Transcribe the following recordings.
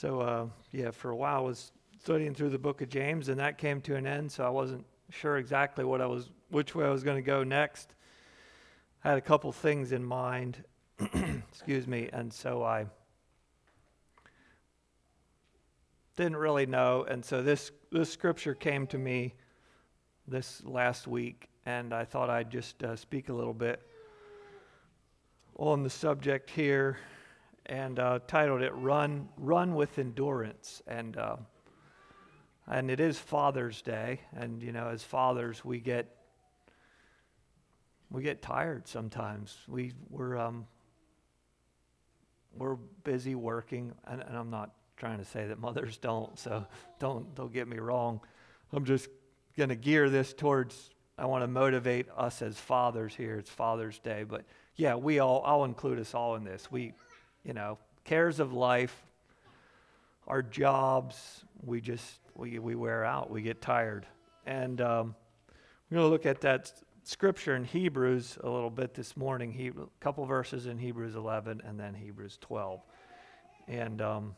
For a while I was studying through the book of James, and that came to an end, so I wasn't sure exactly which way I was going to go next. I had a couple things in mind, excuse me, and so I didn't really know, and so this scripture came to me this last week, and I thought I'd just speak a little bit on the subject here, and titled it "Run with Endurance." And it is Father's Day, and as fathers, we get tired sometimes. We're busy working, and I'm not trying to say that mothers don't. So don't get me wrong. I'm just going to gear this towards. I want to motivate us as fathers here. It's Father's Day, but yeah, I'll include us all in this. Cares of life, our jobs, we wear out, we get tired. And we're going to look at that scripture in Hebrews a little bit this morning, a couple verses in Hebrews 11 and then Hebrews 12. And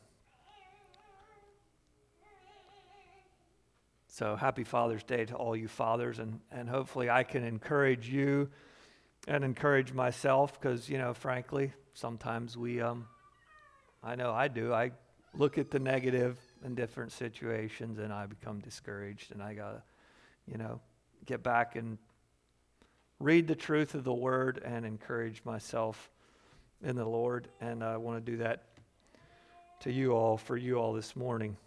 so happy Father's Day to all you fathers, and hopefully I can encourage you and encourage myself, because, frankly, sometimes I know I do. I look at the negative in different situations and I become discouraged, and I got to, get back and read the truth of the Word and encourage myself in the Lord. And I want to do that for you all this morning.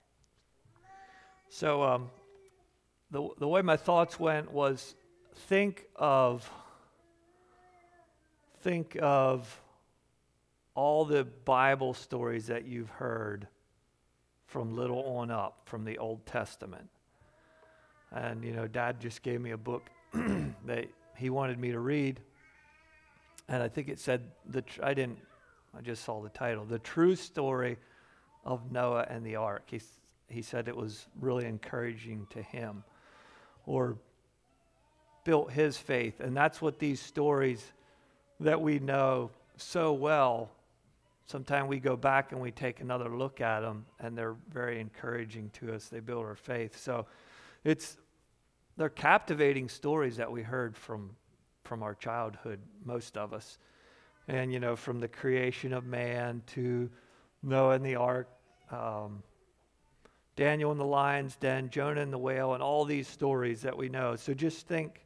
So the way my thoughts went was think of all the Bible stories that you've heard from little on up from the Old Testament. And, Dad just gave me a book that he wanted me to read. And I think it said, I just saw the title, The True Story of Noah and the Ark. He said it was really encouraging to him, or built his faith. And that's what these stories that we know so well, sometimes we go back and we take another look at them, and they're very encouraging to us. They build our faith. So they're captivating stories that we heard from our childhood, most of us. And, from the creation of man to Noah and the ark, Daniel in the lion's den, Jonah and the whale, and all these stories that we know. So just think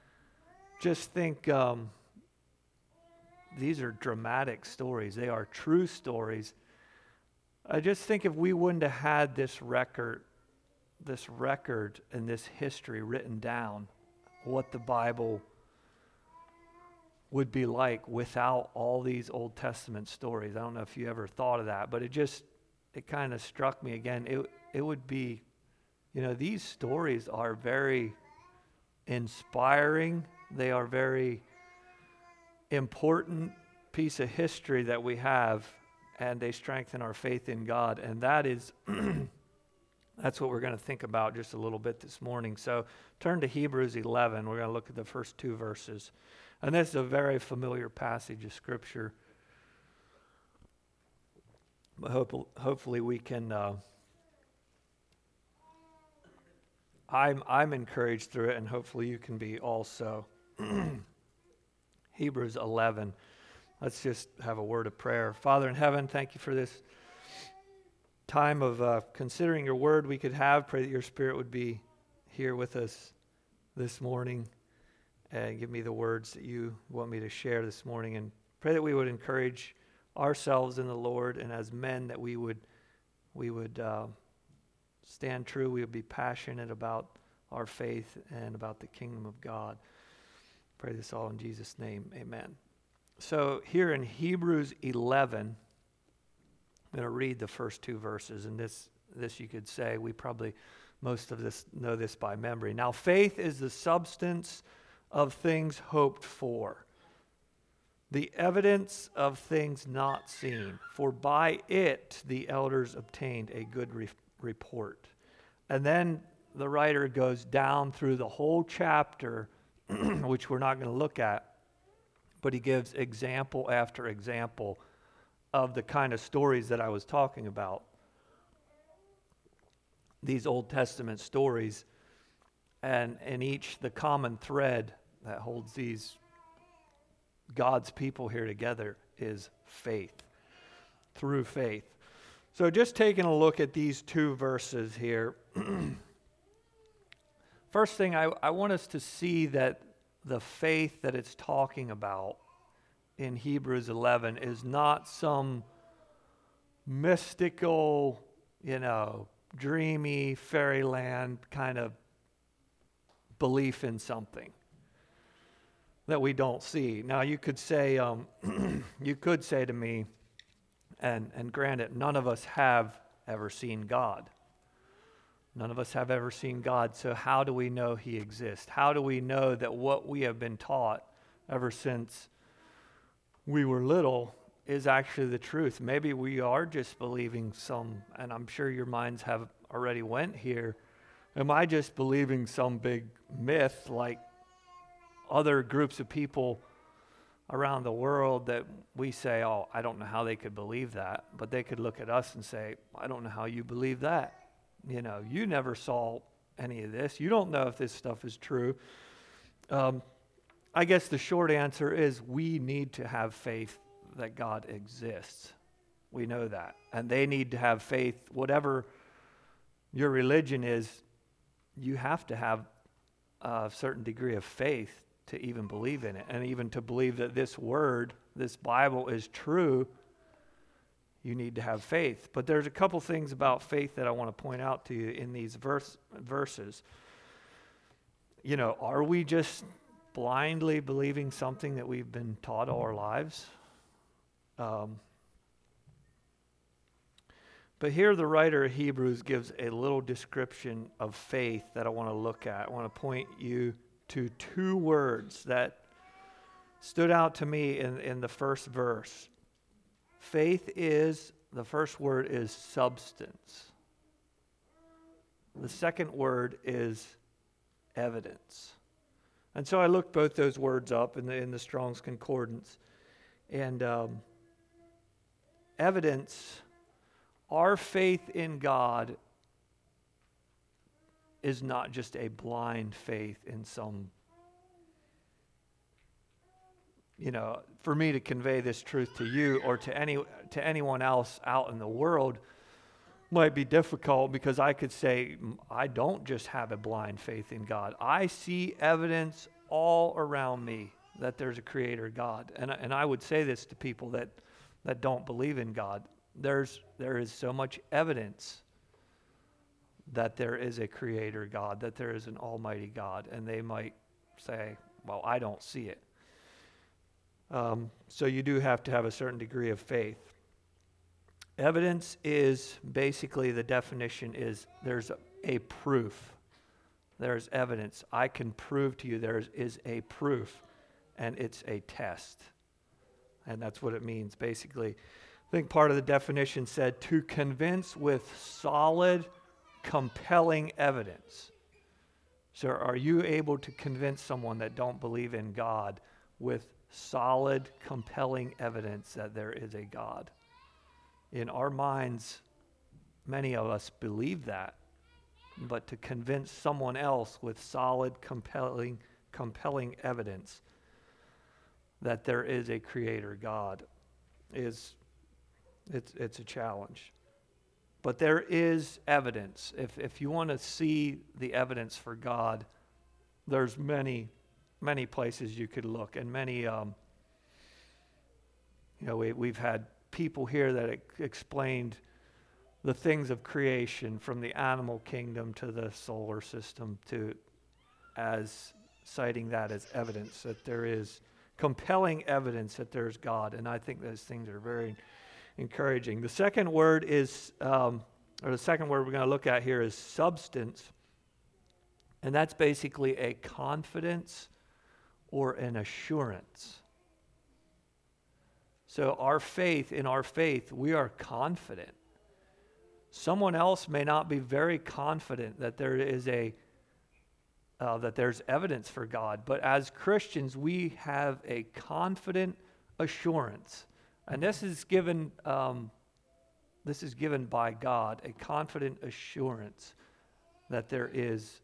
these are dramatic stories. They are true stories. I just think if we wouldn't have had this record and this history written down, what the Bible would be like without all these Old Testament stories. I don't know if you ever thought of that, but it kind of struck me again. It would be, these stories are very inspiring. They are very important piece of history that we have, and they strengthen our faith in God. And that's what we're going to think about just a little bit this morning. So turn to Hebrews 11. We're going to look at the first two verses. And this is a very familiar passage of Scripture. But hopefully we can... I'm encouraged through it, and hopefully you can be also. Hebrews 11. Let's just have a word of prayer. Father in heaven, thank you for this time of considering your word we could have. Pray that your Spirit would be here with us this morning and give me the words that you want me to share this morning. And pray that we would encourage ourselves in the Lord, and as men that we would stand true. We would be passionate about our faith and about the kingdom of God. Pray this all in Jesus' name. Amen. So here in Hebrews 11, I'm going to read the first two verses. And this you could say, most of this know this by memory. Now faith is the substance of things hoped for, the evidence of things not seen. For by it the elders obtained a good report. And then the writer goes down through the whole chapter, which we're not going to look at, but he gives example after example of the kind of stories that I was talking about these Old Testament stories, and in each, the common thread that holds these God's people here together is faith, through faith. So just taking a look at these two verses here. First thing, I want us to see that the faith that it's talking about in Hebrews 11 is not some mystical, dreamy fairyland kind of belief in something that we don't see. Now you could say, to me, and granted, none of us have ever seen God. None of us have ever seen God, so how do we know He exists? How do we know that what we have been taught ever since we were little is actually the truth? Maybe we are just believing some, and I'm sure your minds have already went here. Am I just believing some big myth like other groups of people around the world that we say, oh, I don't know how they could believe that, but they could look at us and say, I don't know how you believe that. You never saw any of this. You don't know if this stuff is true. I guess the short answer is we need to have faith that God exists. We know that. And they need to have faith, whatever your religion is, you have to have a certain degree of faith to even believe in it. And even to believe that this word, this Bible is true, you need to have faith. But there's a couple things about faith that I want to point out to you in these verses. Are we just blindly believing something that we've been taught all our lives? But here the writer of Hebrews gives a little description of faith that I want to look at. I want to point you to two words that stood out to me in the first verse. Faith is, the first word is substance. The second word is evidence. And so I looked both those words up in the Strong's Concordance. And evidence, our faith in God is not just a blind faith in some, for me to convey this truth to you or to anyone else out in the world might be difficult, because I could say, I don't just have a blind faith in God. I see evidence all around me that there's a creator God. And I would say this to people that don't believe in God. There is so much evidence that there is a creator God, that there is an almighty God. And they might say, well, I don't see it. So you do have to have a certain degree of faith. Evidence is basically, the definition is there's a proof. There's evidence. I can prove to you there is a proof, and it's a test. And that's what it means, basically. I think part of the definition said to convince with solid, compelling evidence. So are you able to convince someone that don't believe in God with solid, compelling evidence that there is a God? In our minds, many of us believe that. But to convince someone else with solid, compelling evidence that there is a creator God it's a challenge. But there is evidence. If you want to see the evidence for God, there's many places you could look, and many we've had people here that explained the things of creation, from the animal kingdom to the solar system, as citing that as evidence that there is compelling evidence that there's God. And I think those things are very encouraging. The second word is, the second word we're going to look at here is substance. And that's basically a confidence or an assurance. So in our faith, we are confident. Someone else may not be very confident that there is that there's evidence for God, but as Christians, we have a confident assurance, and this is given by God, a confident assurance that there is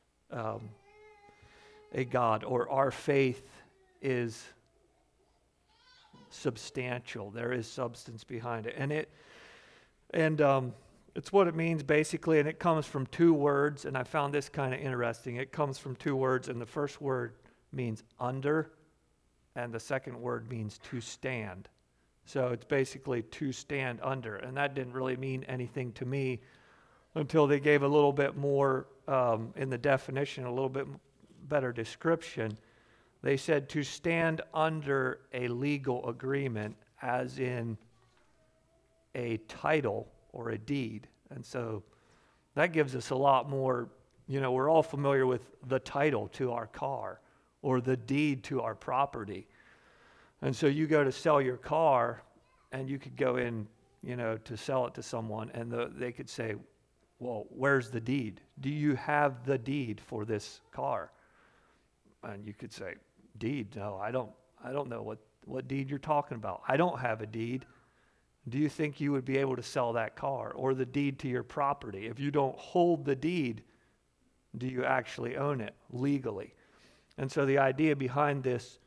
a God, or our faith is substantial. There is substance behind it. It's what it means basically, and it comes from two words, and I found this kind of interesting. It comes from two words, and the first word means under, and the second word means to stand. So it's basically to stand under, and that didn't really mean anything to me until they gave a little bit more in the definition, a little bit better description. They said to stand under a legal agreement, as in a title or a deed. And so that gives us a lot more, we're all familiar with the title to our car or the deed to our property. And so you go to sell your car, and you could go in, to sell it to someone, and they could say, well, where's the deed? Do you have the deed for this car? And you could say, deed? No, I don't know what deed you're talking about. I don't have a deed. Do you think you would be able to sell that car or the deed to your property? If you don't hold the deed, do you actually own it legally? And so the idea behind this,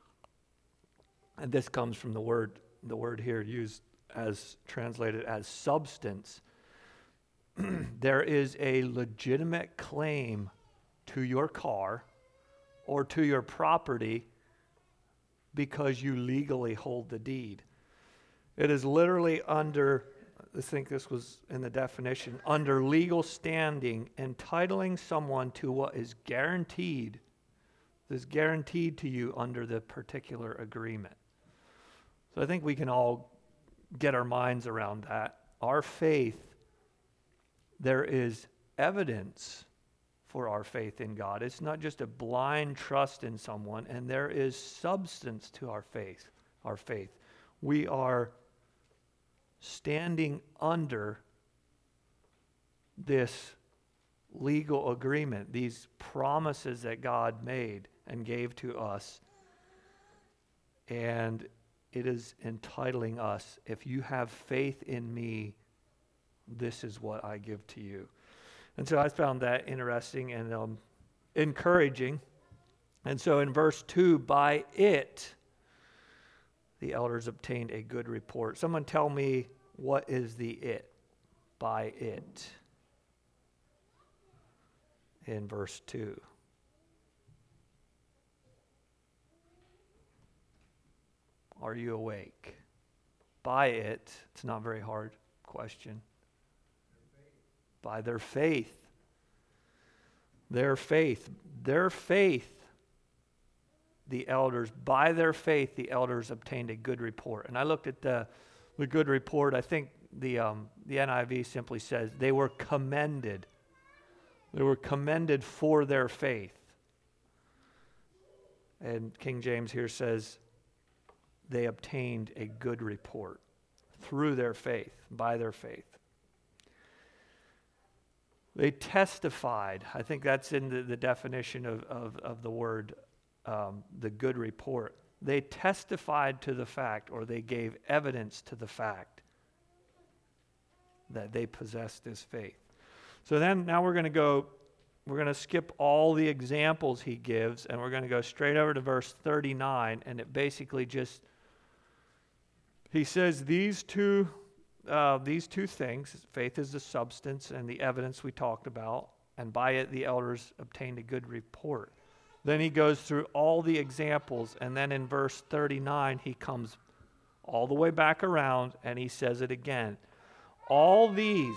and this comes from the word here used as translated as substance. There is a legitimate claim to your car or to your property because you legally hold the deed. It is literally under, I think this was in the definition, under legal standing, entitling someone to what is guaranteed to you under the particular agreement. So I think we can all get our minds around that. Our faith, there is evidence for our faith in God. It's not just a blind trust in someone, and there is substance to our faith. We are standing under this legal agreement, these promises that God made and gave to us. And it is entitling us, if you have faith in me, this is what I give to you. And so I found that interesting and encouraging. And so in verse 2, by it, the elders obtained a good report. Someone tell me, what is the it? By it. In verse 2. Are you awake? By it, it's not a very hard question. By their faith. Their faith. By their faith, the elders obtained a good report. And I looked at the good report. I think the NIV simply says they were commended. They were commended for their faith. And King James here says they obtained a good report through their faith, by their faith. They testified. I think that's in the definition of the word, the good report. They testified to the fact, or they gave evidence to the fact that they possessed this faith. So then now we're going to skip all the examples he gives, and we're going to go straight over to verse 39, and it basically just, he says these two things, faith is the substance and the evidence we talked about, and by it the elders obtained a good report. Then he goes through all the examples, and then in verse 39 he comes all the way back around and he says it again. All these,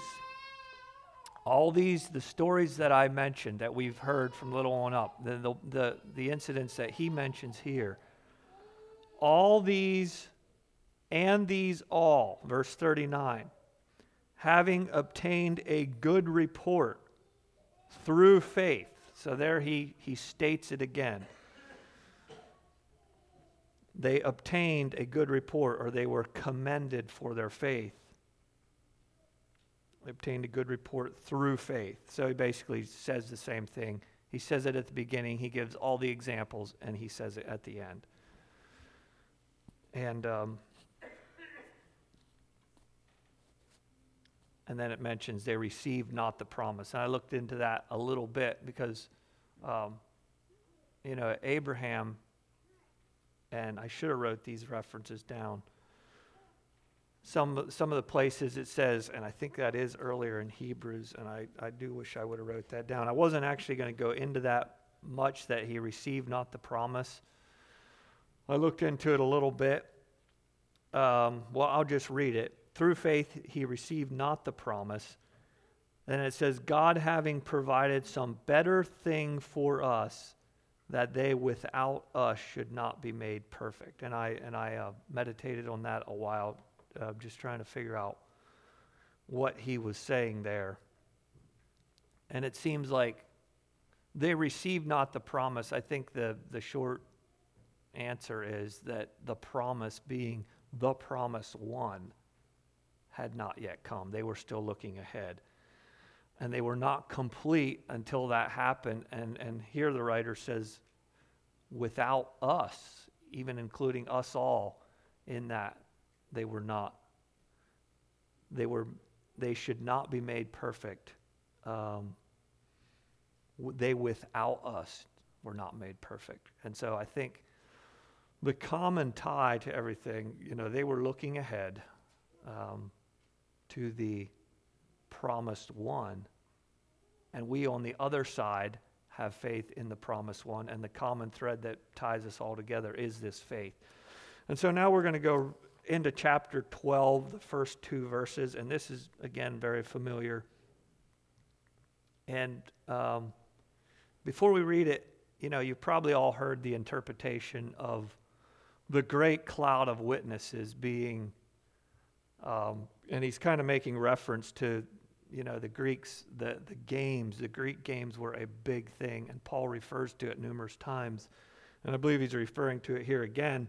the stories that I mentioned that we've heard from little on up, the incidents that he mentions here, all these and these all, verse 39, having obtained a good report through faith. So there he states it again. They obtained a good report, or they were commended for their faith. They obtained a good report through faith. So he basically says the same thing. He says it at the beginning, he gives all the examples, and he says it at the end. And and then it mentions they received not the promise. And I looked into that a little bit because, Abraham, and I should have wrote these references down. Some of the places it says, and I think that is earlier in Hebrews, and I do wish I would have wrote that down. I wasn't actually going to go into that much, that he received not the promise. I looked into it a little bit. I'll just read it. Through faith he received not the promise. Then it says, God having provided some better thing for us, that they without us should not be made perfect. And I meditated on that a while, just trying to figure out what he was saying there. And it seems like they received not the promise. I think the short answer is that the promise, being the promised one, had not yet come. They were still looking ahead. And they were not complete until that happened. And here the writer says, without us, even including us all in that, they were not. They should not be made perfect. They without us were not made perfect. And so I think the common tie to everything, they were looking ahead to the promised one. And we on the other side have faith in the promised one. And the common thread that ties us all together is this faith. And so now we're going to go into chapter 12, the first 2 verses. And this is, again, very familiar. And before we read it, you've probably all heard the interpretation of the great cloud of witnesses being, and he's kind of making reference to, the Greeks, the games. The Greek games were a big thing, and Paul refers to it numerous times. And I believe he's referring to it here again.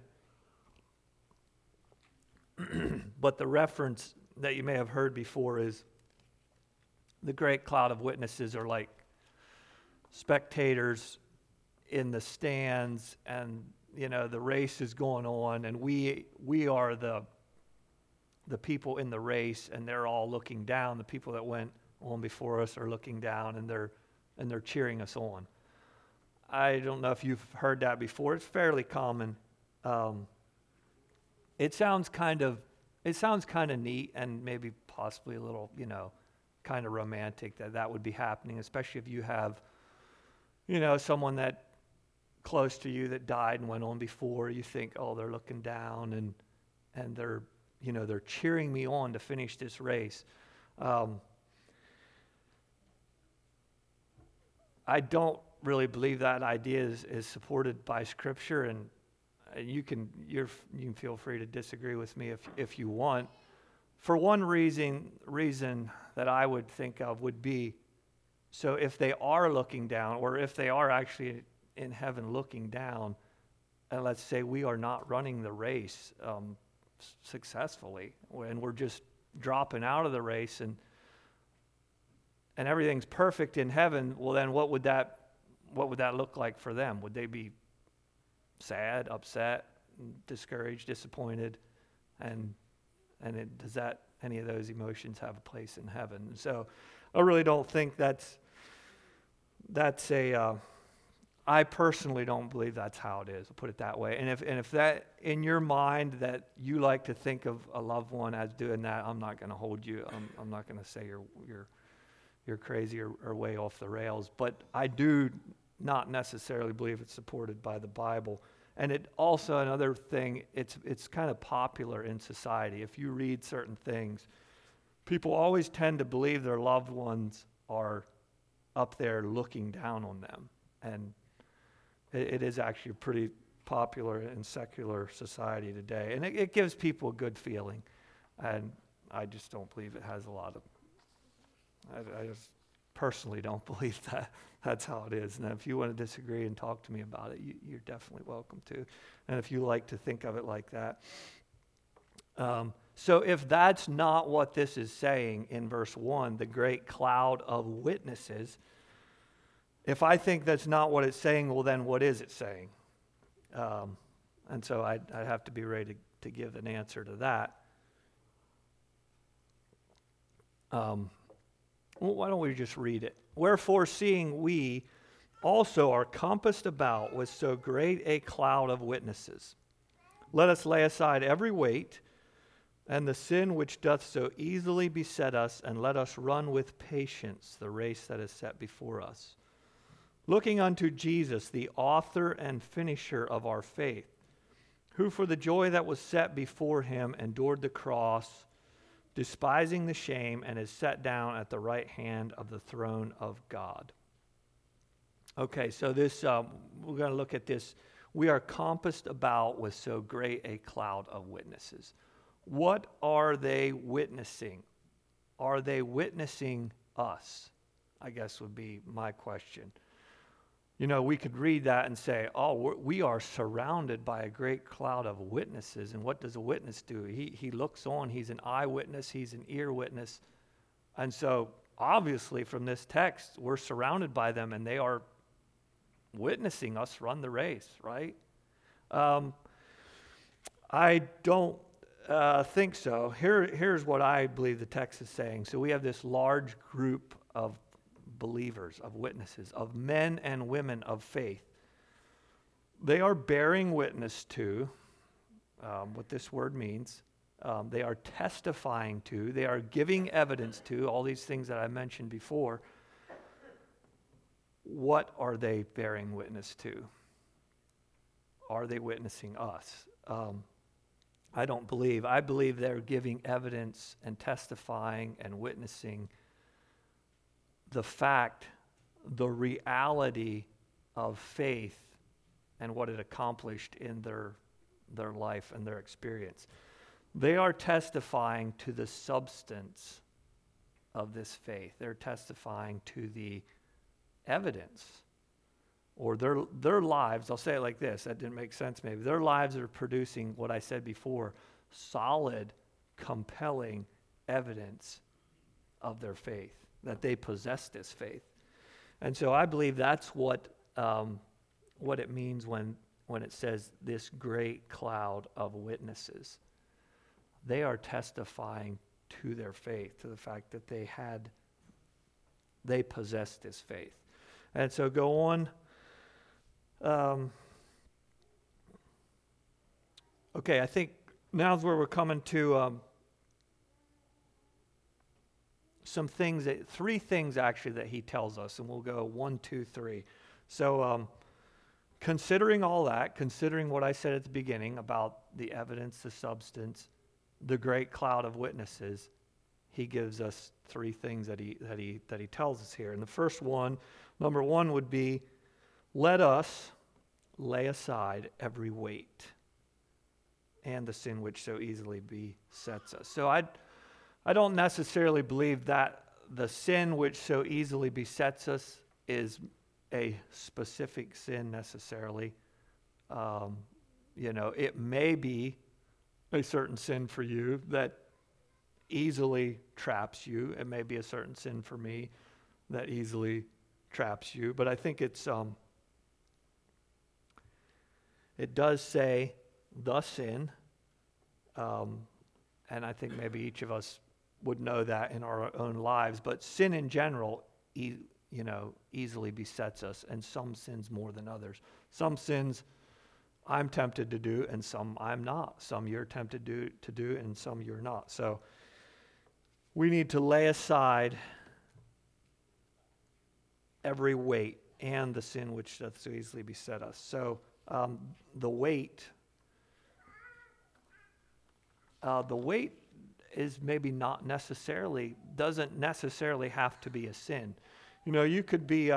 But the reference that you may have heard before is the great cloud of witnesses are like spectators in the stands, and the race is going on, and we are the people in the race, and they're all looking down. The people that went on before us are looking down, and they're cheering us on. I don't know if you've heard that before. It's fairly common. It sounds kind of neat, and maybe possibly a little, kind of romantic that would be happening, especially if you have, someone that close to you that died and went on before. You think, oh, they're looking down, and they're cheering me on to finish this race. I don't really believe that idea is supported by Scripture, and you can feel free to disagree with me if you want. For one reason that I would think of would be, so if they are looking down, or if they are actually in heaven looking down, and let's say we are not running the race successfully, and we're just dropping out of the race, and everything's perfect in heaven, well then what would that look like for them? Would they be sad, upset, discouraged, disappointed? Does any of those emotions have a place in heaven? So I really don't think that's a I personally don't believe that's how it is. I'll put it that way. And if that in your mind that you like to think of a loved one as doing that, I'm not going to hold you. I'm not going to say you're crazy or way off the rails. But I do not necessarily believe it's supported by the Bible. And it also, another thing, it's kind of popular in society. If you read certain things, people always tend to believe their loved ones are up there looking down on them. And it is actually pretty popular in secular society today. And it gives people a good feeling. And I just don't believe it has a lot of, I just personally don't believe that's how it is. And if you want to disagree and talk to me about it, you're definitely welcome to. And if you like to think of it like that. So if that's not what this is saying in verse 1, the great cloud of witnesses, if I think that's not what it's saying, well then what is it saying? And so I'd have to be ready to give an answer to that. Well, why don't we just read it? Wherefore, seeing we also are compassed about with so great a cloud of witnesses, let us lay aside every weight and the sin which doth so easily beset us, and let us run with patience the race that is set before us. Looking unto Jesus, the author and finisher of our faith, who for the joy that was set before him endured the cross, despising the shame, and is set down at the right hand of the throne of God. Okay, so this we're going to look at this. We are compassed about with so great a cloud of witnesses. What are they witnessing? Are they witnessing us? I guess would be my question. You know, we could read that and say, oh, we are surrounded by a great cloud of witnesses. And what does a witness do? He looks on. He's an eyewitness. He's an ear witness. And so, obviously, from this text, we're surrounded by them, and they are witnessing us run the race, right? I don't think so. Here's what I believe the text is saying. So we have this large group of believers, of witnesses, of men and women of faith. They are bearing witness to what this word means. They are testifying to, they are giving evidence to all these things that I mentioned before. What are they bearing witness to? Are they witnessing us? I believe they're giving evidence and testifying and witnessing the fact, the reality of faith and what it accomplished in their life and their experience. They are testifying to the substance of this faith. They're testifying to the evidence, or their lives. I'll say it like this. That didn't make sense maybe. Their lives are producing what I said before, solid, compelling evidence of their faith, that they possess this faith. And so I believe that's what it means when it says this great cloud of witnesses. They are testifying to their faith, to the fact that they possess this faith. And so go on. Okay, I think now's where we're coming to three things actually that he tells us, and we'll go 1, 2, 3. So considering all that, considering what I said at the beginning about the evidence, the substance, the great cloud of witnesses, he gives us three things that he tells us here. And the first one, number one, would be, let us lay aside every weight and the sin which so easily besets us. So I don't necessarily believe that the sin which so easily besets us is a specific sin necessarily. It may be a certain sin for you that easily traps you. It may be a certain sin for me that easily traps you. But I think it does say the sin, and I think maybe each of us would know that in our own lives. But sin in general, easily besets us, and some sins more than others. Some sins I'm tempted to do, and some I'm not. Some you're tempted to do, and some you're not. So we need to lay aside every weight and the sin which doth so easily beset us. So the weight is maybe doesn't necessarily have to be a sin. You could be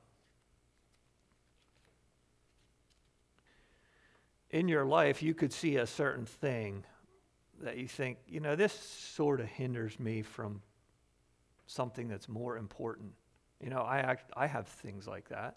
in your life, you could see a certain thing that you think, this sort of hinders me from something that's more important. I have things like that,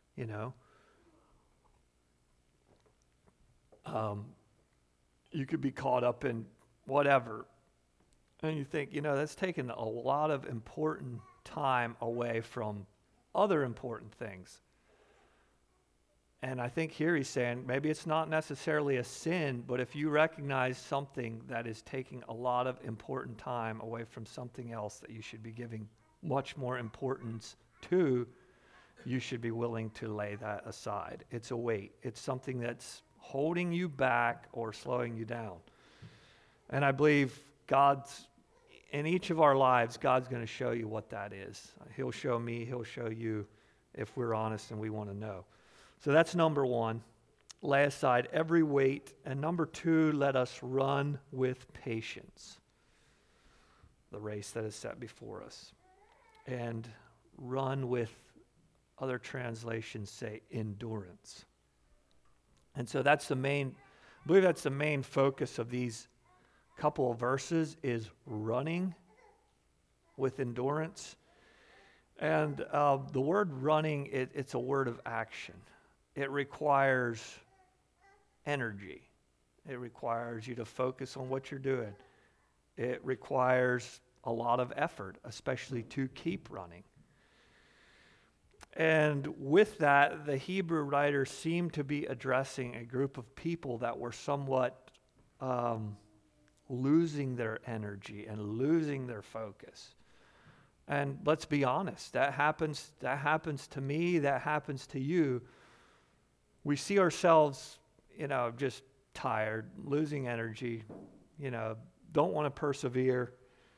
You could be caught up in whatever, and you think, that's taken a lot of important time away from other important things. And I think here he's saying maybe it's not necessarily a sin, but if you recognize something that is taking a lot of important time away from something else that you should be giving much more importance to, you should be willing to lay that aside. It's a weight. It's something that's holding you back or slowing you down. And I believe in each of our lives, God's going to show you what that is. He'll show me, he'll show you if we're honest and we want to know. So that's number one, lay aside every weight. And number two, let us run with patience the race that is set before us. And run with, other translations say, endurance. And so I believe that's the main focus of these couple of verses, is running with endurance. And the word running, it's a word of action. It requires energy. It requires you to focus on what you're doing. It requires a lot of effort, especially to keep running. And with that, the Hebrew writer seemed to be addressing a group of people that were somewhat losing their energy and losing their focus. And let's be honest, that happens to me, that happens to you. We see ourselves, just tired, losing energy, don't want to persevere.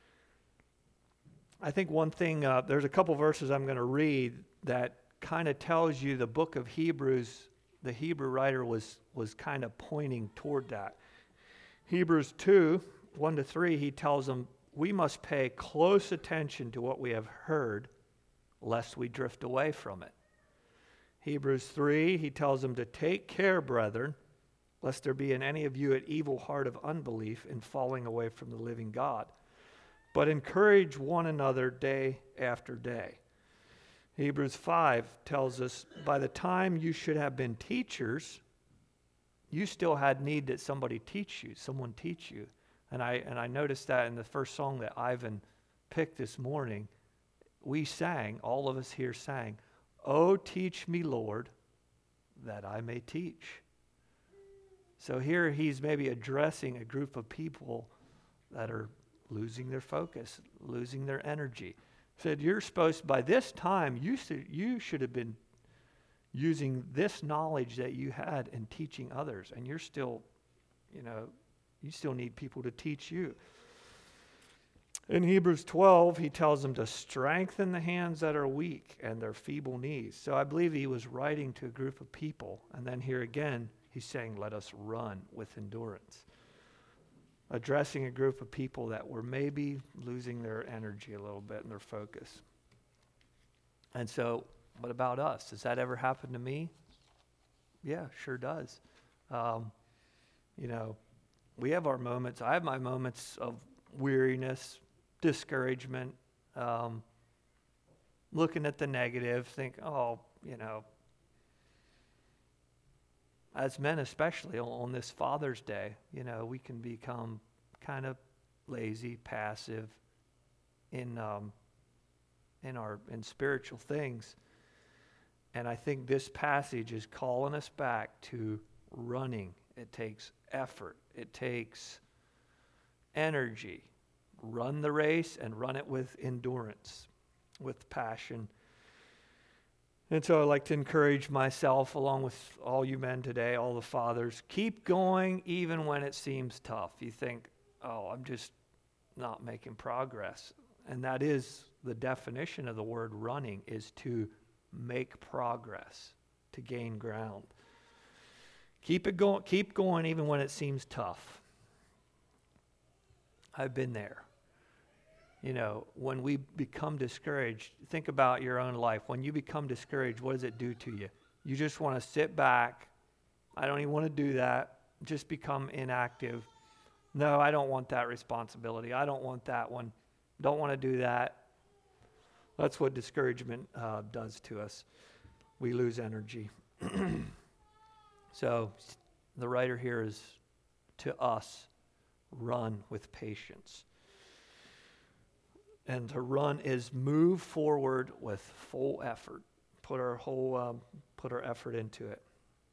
I think one thing, there's a couple verses I'm going to read that kind of tells you the book of Hebrews, the Hebrew writer was kind of pointing toward that. Hebrews 2, 1-3, he tells them, we must pay close attention to what we have heard, lest we drift away from it. Hebrews 3, he tells them to take care, brethren, lest there be in any of you an evil heart of unbelief in falling away from the living God. But encourage one another day after day. Hebrews 5 tells us, by the time you should have been teachers, you still had need that someone teach you. And I noticed that in the first song that Ivan picked this morning, we sang, all of us here sang, "Oh, teach me, Lord, that I may teach." So here he's maybe addressing a group of people that are losing their focus, losing their energy. Said, you're supposed, by this time, you should have been using this knowledge that you had and teaching others. And you're still, you still need people to teach you. In Hebrews 12, he tells them to strengthen the hands that are weak and their feeble knees. So I believe he was writing to a group of people. And then here again, he's saying, let us run with endurance. Addressing a group of people that were maybe losing their energy a little bit and their focus. And so, what about us? Does that ever happen to me? Yeah, sure does. We have our moments. I have my moments of weariness, discouragement, looking at the negative, think, as men especially on this Father's Day, we can become kind of lazy, passive in spiritual things. And I think this passage is calling us back to running. It takes effort. It takes energy. Run the race and run it with endurance, with passion. And so I'd like to encourage myself, along with all you men today, all the fathers, keep going even when it seems tough. You think, I'm just not making progress. And that is the definition of the word running, is to make progress, to gain ground. Keep going even when it seems tough. I've been there. When we become discouraged, think about your own life. When you become discouraged, what does it do to you? You just want to sit back. I don't even want to do that. Just become inactive. No, I don't want that responsibility. I don't want that one. Don't want to do that. That's what discouragement does to us. We lose energy. So the writer here is to us, run with patience. And to run is move forward with full effort. Put our effort into it.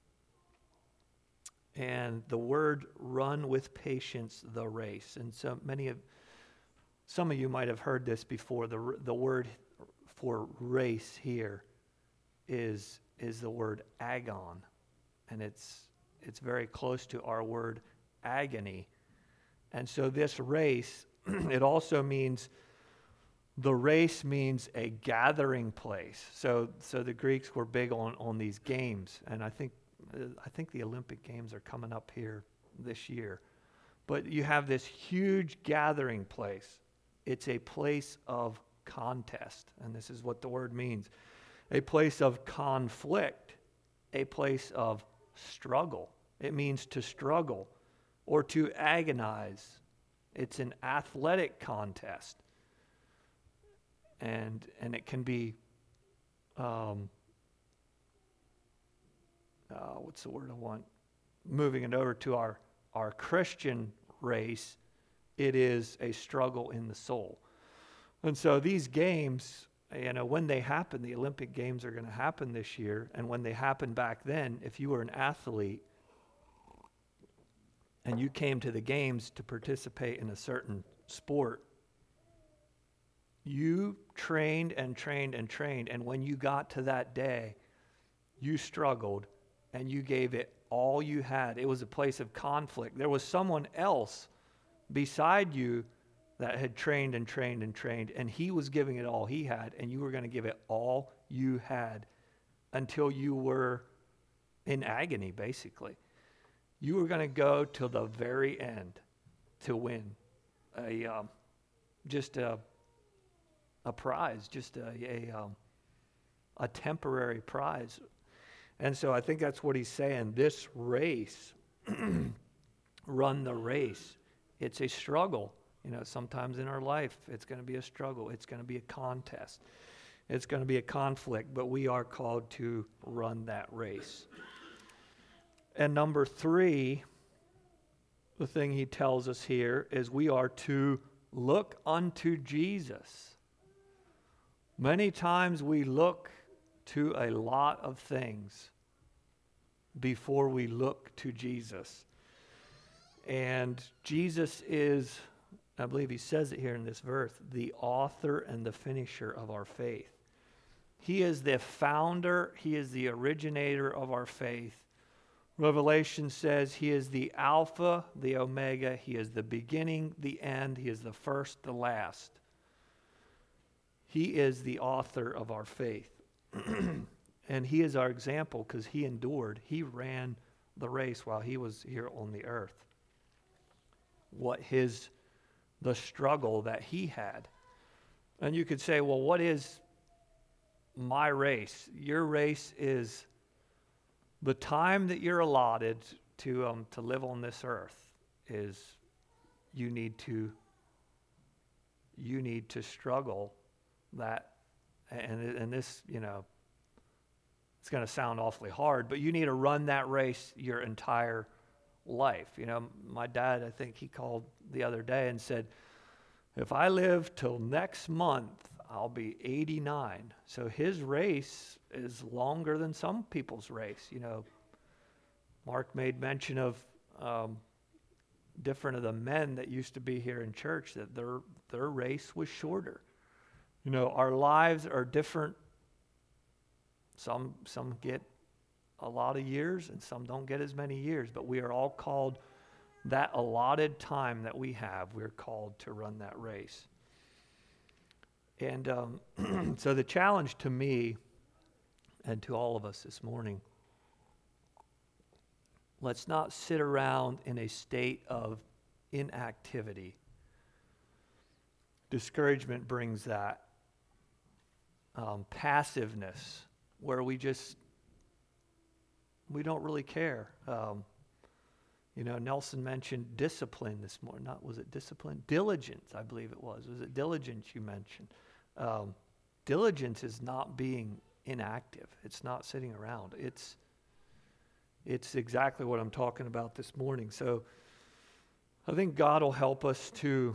And the word run with patience the race. And some of you might have heard this before. The word for race here is the word agon. And it's very close to our word agony. And so this race, it also means, the race means a gathering place. So the Greeks were big on these games. And I think the Olympic Games are coming up here this year. But you have this huge gathering place. It's a place of contest. And this is what the word means. A place of conflict. A place of struggle. It means to struggle or to agonize. It's an athletic contest. And it can be, what's the word I want? Moving it over to our Christian race, it is a struggle in the soul. And so these games, when they happen, the Olympic Games are going to happen this year. And when they happened back then, if you were an athlete and you came to the games to participate in a certain sport, you trained and trained and trained. And when you got to that day, you struggled and you gave it all you had. It was a place of conflict. There was someone else beside you that had trained and trained and trained, and he was giving it all he had, and you were going to give it all you had until you were in agony, basically. You were going to go till the very end to win a prize, just a temporary prize. And so I think that's what he's saying. This race, run the race. It's a struggle. Sometimes in our life, it's going to be a struggle. It's going to be a contest. It's going to be a conflict, but we are called to run that race. And number 3, the thing he tells us here is we are to look unto Jesus. Many times we look to a lot of things before we look to Jesus. And Jesus is, I believe he says it here in this verse, the author and the finisher of our faith. He is the founder, he is the originator of our faith. Revelation says he is the Alpha, the Omega, he is the beginning, the end, he is the first, the last. He is the author of our faith. And he is our example because he endured. He ran the race while he was here on the earth. The struggle that he had. And you could say, well, what is my race? Your race is the time that you're allotted to live on this earth is you need to struggle that, and this, it's going to sound awfully hard, but you need to run that race your entire life. My dad, I think he called the other day and said, if I live till next month, I'll be 89. So his race is longer than some people's race. Mark made mention of different of the men that used to be here in church, that their race was shorter. Our lives are different. Some get a lot of years and some don't get as many years, but we are all called that allotted time that we have. We're called to run that race. And so the challenge to me and to all of us this morning, let's not sit around in a state of inactivity. Discouragement brings that. Passiveness, where we don't really care. Nelson mentioned discipline this morning. Was it discipline? Diligence, I believe it was. Was it diligence you mentioned? Diligence is not being inactive. It's not sitting around. It's exactly what I'm talking about this morning. So I think God will help us to,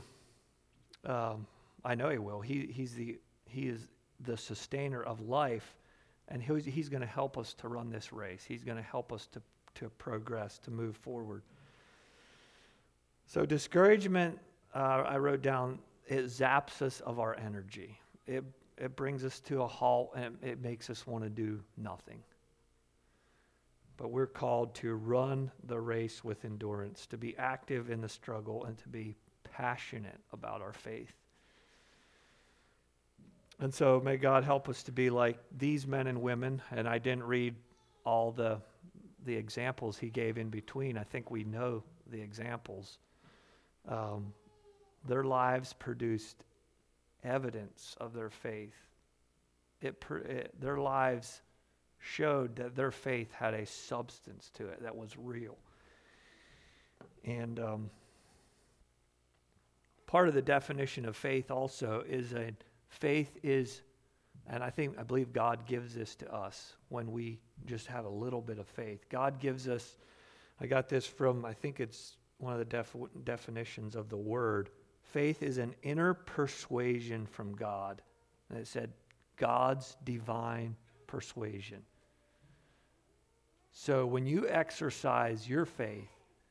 I know he will. He is the sustainer of life, and he's going to help us to run this race. He's going to help us to progress, to move forward. So discouragement, I wrote down, it zaps us of our energy. It brings us to a halt, and it makes us want to do nothing. But we're called to run the race with endurance, to be active in the struggle, and to be passionate about our faith. And so may God help us to be like these men and women. And I didn't read all the examples he gave in between. I think we know the examples. Their lives produced evidence of their faith. Their lives showed that their faith had a substance to it that was real. And part of the definition of faith also is faith is, and I believe God gives this to us when we just have a little bit of faith. God gives us, I got this from, I think it's one of the definitions of the word. Faith is an inner persuasion from God. And it said, God's divine persuasion. So when you exercise your faith,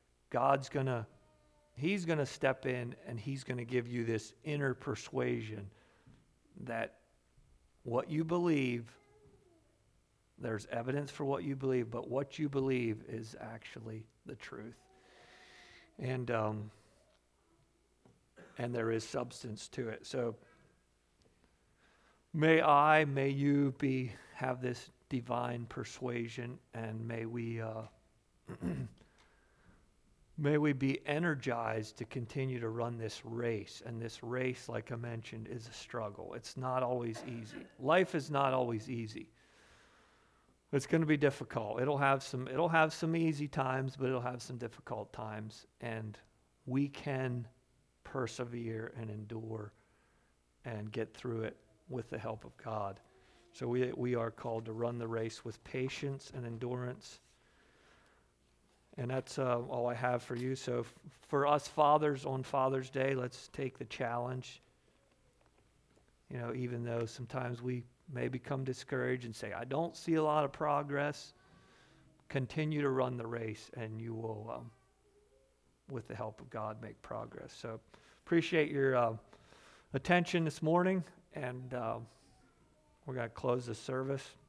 He's going to step in, and He's going to give you this inner persuasion that what you believe, there's evidence for what you believe, but what you believe is actually the truth. And there is substance to it. So may you have this divine persuasion, and may we may we be energized to continue to run this race. And this race, like I mentioned, is a struggle. It's not always easy. Life is not always easy. It's going to be difficult. It'll have some easy times, but it'll have some difficult times. And we can persevere and endure and get through it with the help of God. So we are called to run the race with patience and endurance. And that's all I have for you. So for us fathers on Father's Day, let's take the challenge. You know, even though sometimes we may become discouraged and say, I don't see a lot of progress, continue to run the race, and you will, with the help of God, make progress. So appreciate your attention this morning, and we're going to close the service.